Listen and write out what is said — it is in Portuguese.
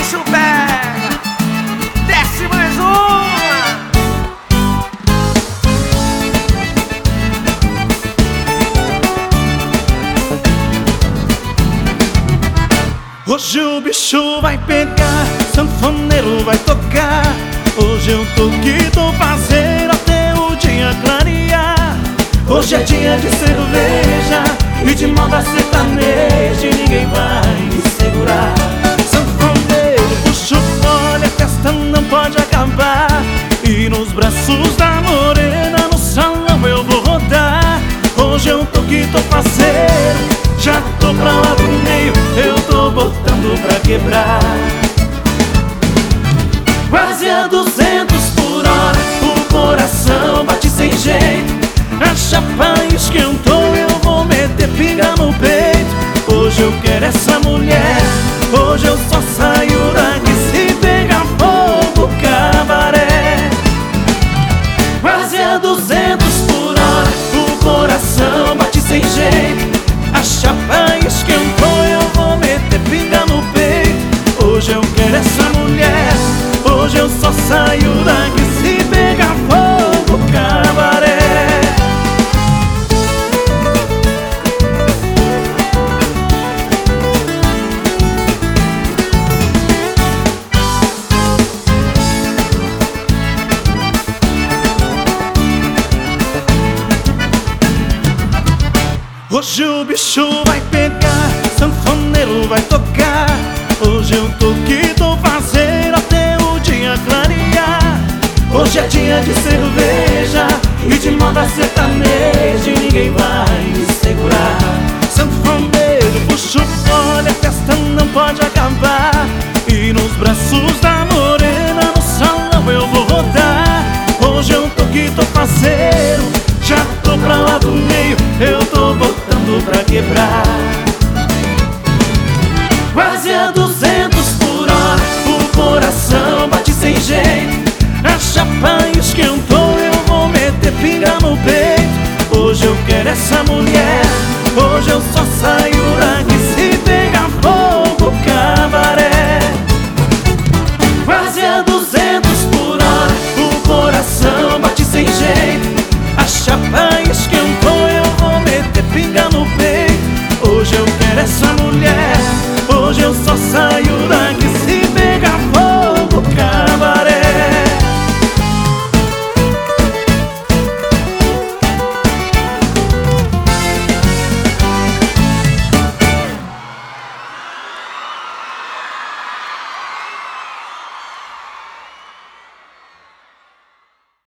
bicho pega. Desce mais uma. Hoje o bicho vai pegar, sanfoneiro vai tocar. Hoje eu tô que tô fazendo até o dia clarear. Hoje é dia de cerveja e de moda sertaneja, e ninguém vai me segurar. Sanfoneiro, puxa o fole, a festa não pode acabar. E nos braços da morena, no salão eu vou rodar. Hoje eu tô que tô fazendo, já tô pra lá do meio, eu tô botando pra quebrar. Quase a 200 por hora, o coração bate sem jeito. A chapa esquentou, eu vou meter pinga no peito. Hoje eu quero essa mulher, hoje eu só saio daqui se pegar fogo, cabaré. Quase a 200 por hora, o coração bate sem jeito. A chapa esquentou, eu vou meter pinga no peito. Hoje eu quero essa mulher, hoje eu só saio daqui se pegar fogo, cabaré. Hoje o bicho vai pegar, sanfoneiro vai tocar. Hoje eu tô que tô fazendo até o dia clarear. Hoje é dia de cerveja e de moda sertaneja, e ninguém vai me segurar. Sanfoneiro, puxa o fole, a festa não pode acabar. E nos braços da morena, no salão eu vou rodar. Hoje eu tô que tô fazendo, já tô pra lá do meio, eu tô botando pra quebrar. Quase a 200 por hora, o coração bate sem jeito. A chapa esquentou, eu vou meter pinga no peito. Hoje eu quero essa mulher,